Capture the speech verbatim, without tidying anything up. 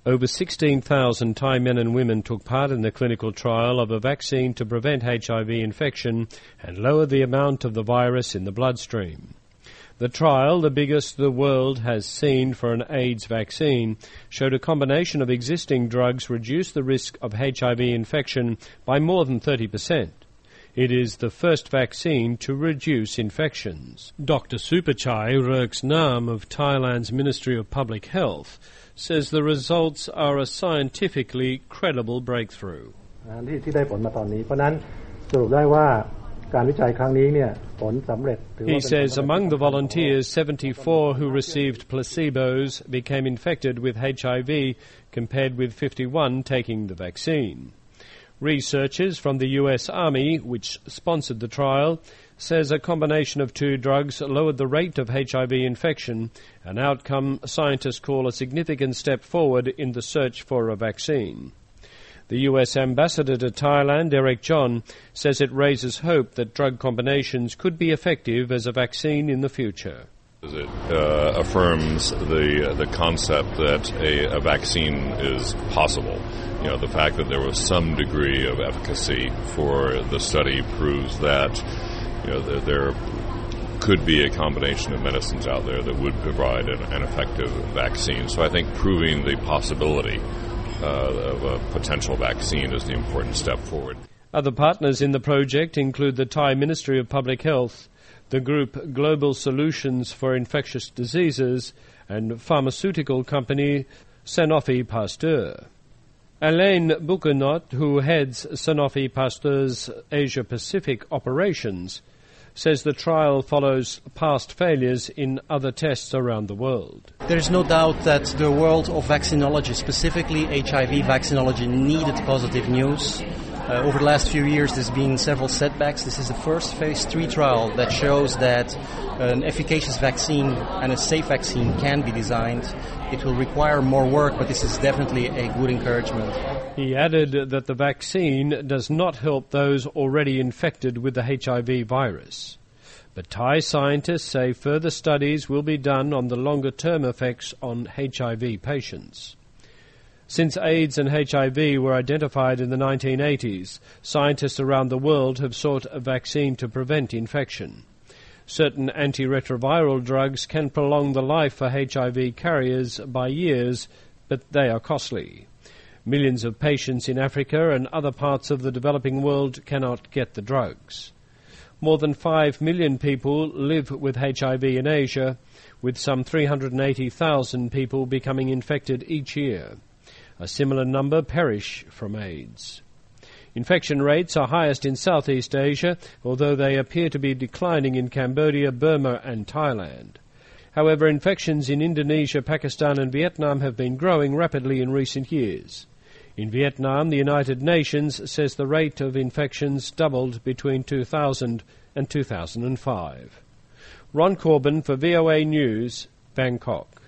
Over sixteen thousand Thai men and women took part in the clinical trial of a vaccine to prevent H I V infection and lower the amount of the virus in the bloodstream. The trial, the biggest the world has seen for an AIDS vaccine, showed a combination of existing drugs reduced the risk of H I V infection by more than thirty percent. It is the first vaccine to reduce infections. Doctor Supachai Rurksnam of Thailand's Ministry of Public Health says the results are a scientifically credible breakthrough. He says among the volunteers, seventy-four who received placebos became infected with H I V compared with fifty-one taking the vaccine. Researchers from the U S Army, which sponsored the trial, says a combination of two drugs lowered the rate of H I V infection, an outcome scientists call a significant step forward in the search for a vaccine. The U S ambassador to Thailand, Eric John, says it raises hope that drug combinations could be effective as a vaccine in the future. It uh, affirms the uh, the concept that a, a vaccine is possible. You know, the fact that there was some degree of efficacy for the study proves that, you know, that there could be a combination of medicines out there that would provide an, an effective vaccine. So I think proving the possibility uh, of a potential vaccine is the important step forward. Other partners in the project include the Thai Ministry of Public Health, the group Global Solutions for Infectious Diseases, and pharmaceutical company Sanofi Pasteur. Alain Bouquenot, who heads Sanofi Pasteur's Asia-Pacific operations, says the trial follows past failures in other tests around the world. There is no doubt that the world of vaccinology, specifically H I V vaccinology, needed positive news. Uh, over the last few years, there's been several setbacks. This is the first phase three trial that shows that an efficacious vaccine and a safe vaccine can be designed. It will require more work, but this is definitely a good encouragement. He added that the vaccine does not help those already infected with the H I V virus. But Thai scientists say further studies will be done on the longer-term effects on H I V patients. Since AIDS and H I V were identified in the nineteen eighties, scientists around the world have sought a vaccine to prevent infection. Certain antiretroviral drugs can prolong the life for H I V carriers by years, but they are costly. Millions of patients in Africa and other parts of the developing world cannot get the drugs. More than five million people live with H I V in Asia, with some three hundred eighty thousand people becoming infected each year. A similar number perish from AIDS. Infection rates are highest in Southeast Asia, although they appear to be declining in Cambodia, Burma and Thailand. However, infections in Indonesia, Pakistan and Vietnam have been growing rapidly in recent years. In Vietnam, the United Nations says the rate of infections doubled between two thousand and two thousand five. Ron Corbin for V O A News, Bangkok.